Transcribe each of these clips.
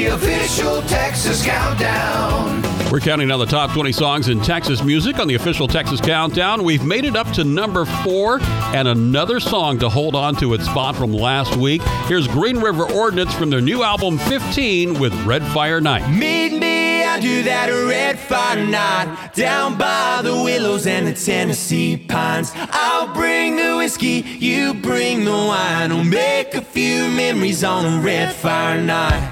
the official Texas Countdown. We're counting down the top 20 songs in Texas music on the official Texas Countdown. We've made it up to number 4 and another song to hold on to its spot from last week. Here's Green River Ordinance from their new album 15 with Red Fire Night. Meet me under that red fire night, down by the willows and the Tennessee pines. I'll bring the whiskey, you bring the wine. We'll make a few memories on a red fire night.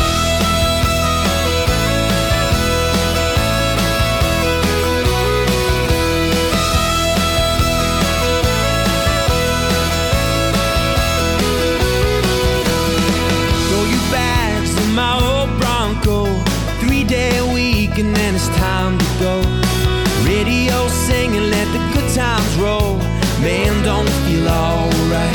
And then it's time to go. Radio singing, let the good times roll. Man, don't feel alright.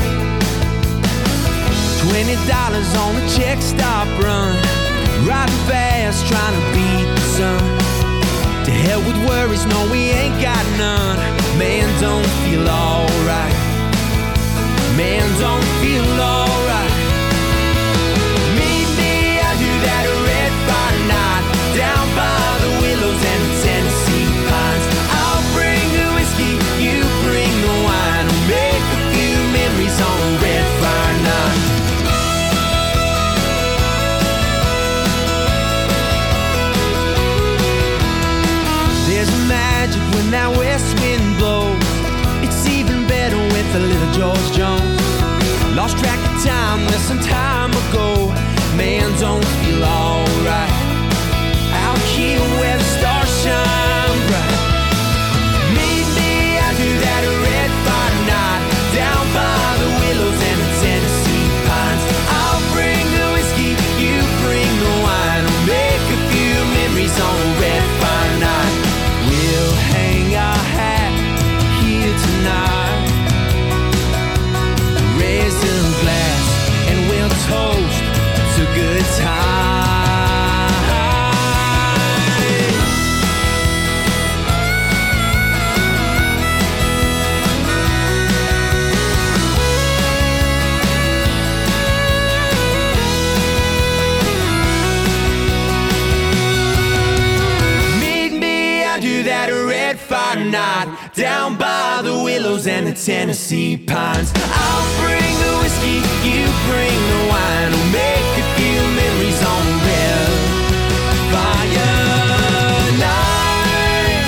$20 on the check stop run. Riding fast, trying to beat the sun. To hell with worries, no, we ain't got none. Man, don't feel alright. Man, don't feel alright. Meet me under that red fire night, down by the willows and the Tennessee pines. I'll bring the whiskey, you bring the wine. We'll make a few memories on a red fire night. There's magic when that west wind blows. It's even better with a little George Jones. Lost track of time, there's some time ago. Man, don't feel alright. Out here where the stars shine bright. Meet me under that red fire night, down by the willows and the Tennessee pines. I'll bring the whiskey, you bring the wine. We'll make a few memories on a red fire night. We'll hang our hat here tonight, raise a glass and we'll toast to good times. That red fire night, down by the willows and the Tennessee pines. I'll bring the whiskey, you bring the wine. We'll make a few memories on the red fire night.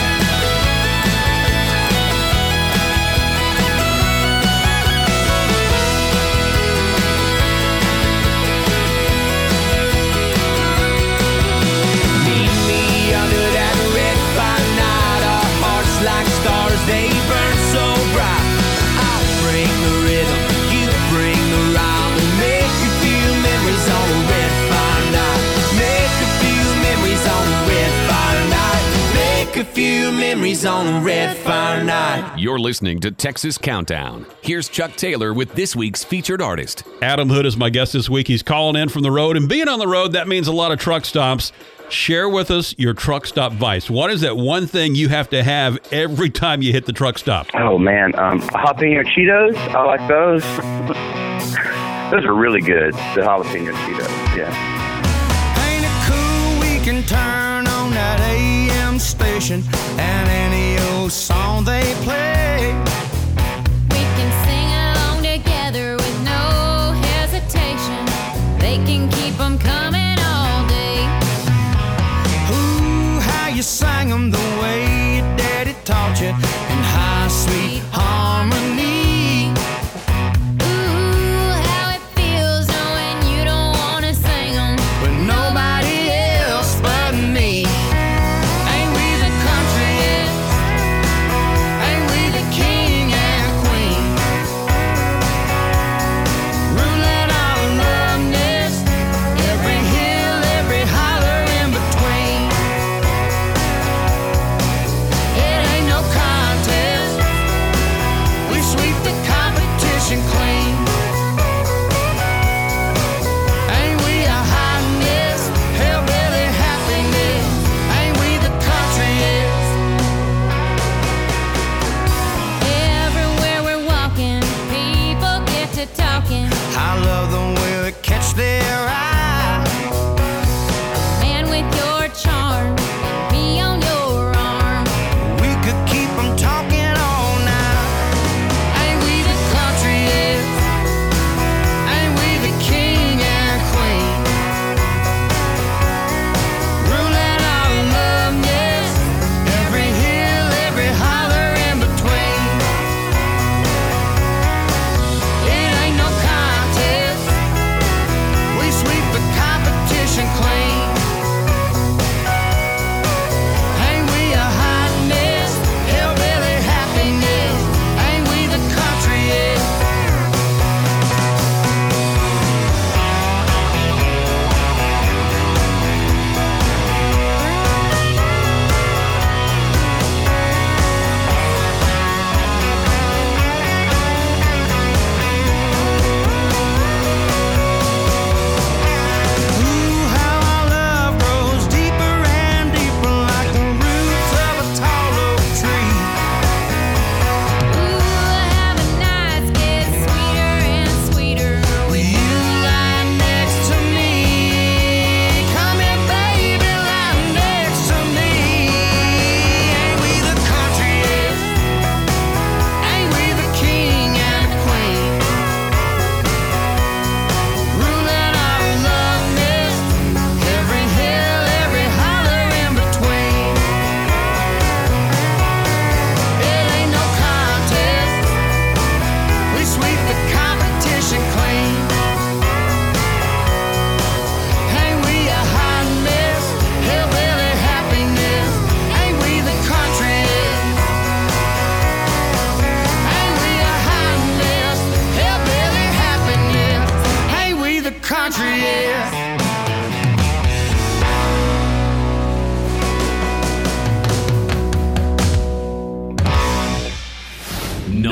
Meet me under that red fire night. Our hearts like stars, they burn so bright. I'll bring the rhythm, you bring the rhyme. We'll make a few memories on a red fire night. Make a few memories on a red fire night. Make a few memories on a red fire night. You're listening to Texas Countdown. Here's Chuck Taylor with this week's featured artist. Adam Hood is my guest this week. He's calling in from the road, and being on the road, that means a lot of truck stops. Share with us your truck stop vice. What is that one thing you have to have every time you hit the truck stop? Oh, man. Jalapeno Cheetos. I like those. Those are really good, the jalapeno Cheetos. Yeah. Ain't it cool we can turn on that AM station and any old song they play? We can sing along together with no hesitation. They can keep them coming all day. Ooh, how you sang them the way your daddy taught you in high sweet harmony. Ooh, how it feels knowing you don't wanna sing them With nobody else but me. Ain't we the countryest? Ain't we the king and queen? Ruling all along this, every hill, every holler in between. It ain't no contest.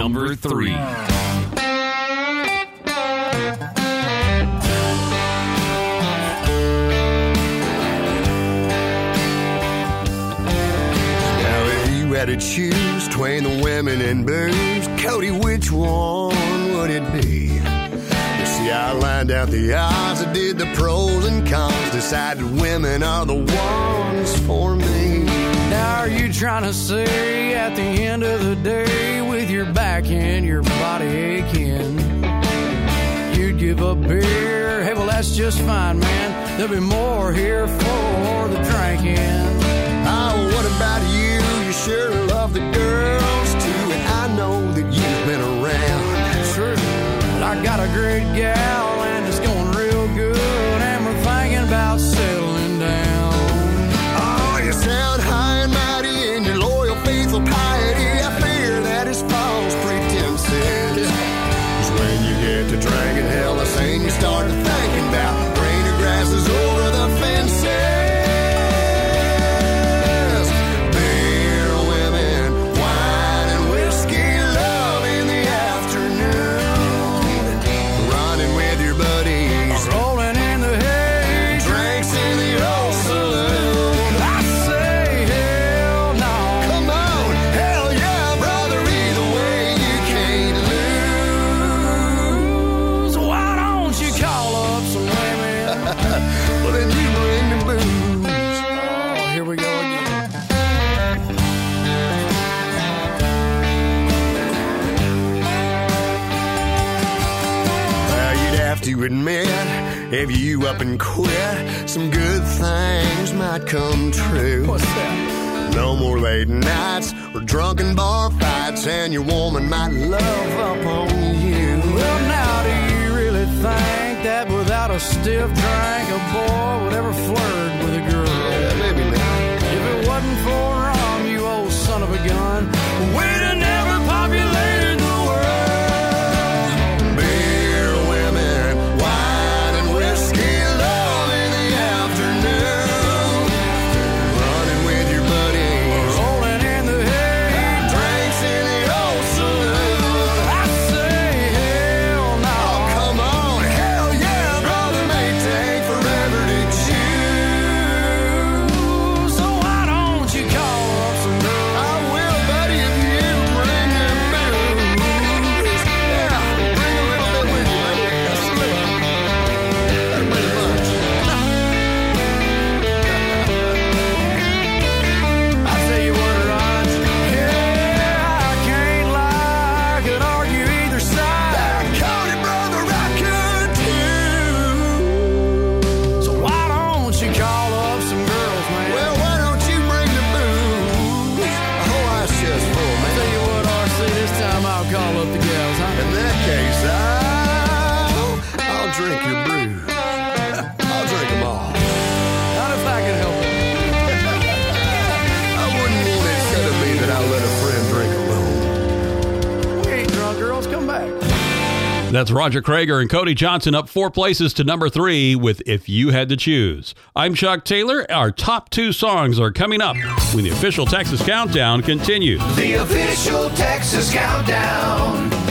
number 3. Had to choose between the women and booze, Cody, which one would it be? You see, I lined out the odds, I did the pros and cons, decided women are the ones for me. Now are you trying to say at the end of the day, with your back and your body aching, you'd give up beer? Hey, well, that's just fine, man. There'll be more here for the drinking. Oh, what about you? You sure love the girls too, and I know that you've been around. Sure, but I got a great gal and it's going real good, and we're thinking about settling down. Oh, you sound high and mighty in your loyal, faithful piety. I fear that is false pretenses. 'Cause when you get to drinking, hell, I seen you start thinking about greener grasses over the fences. To admit, if you up and quit, some good things might come true. What's that? No more late nights or drunken bar fights, and your woman might love up on you. Well, now do you really think that without a stiff drink, a boy would ever flirt with a girl? Yeah, maybe not. If it wasn't for rum, you old son of a gun, we'd have never populated the world. That's Roger Krager and Cody Johnson up 4 places to number 3 with If You Had to Choose. I'm Chuck Taylor. Our top 2 songs are coming up when the official Texas Countdown continues. The official Texas Countdown.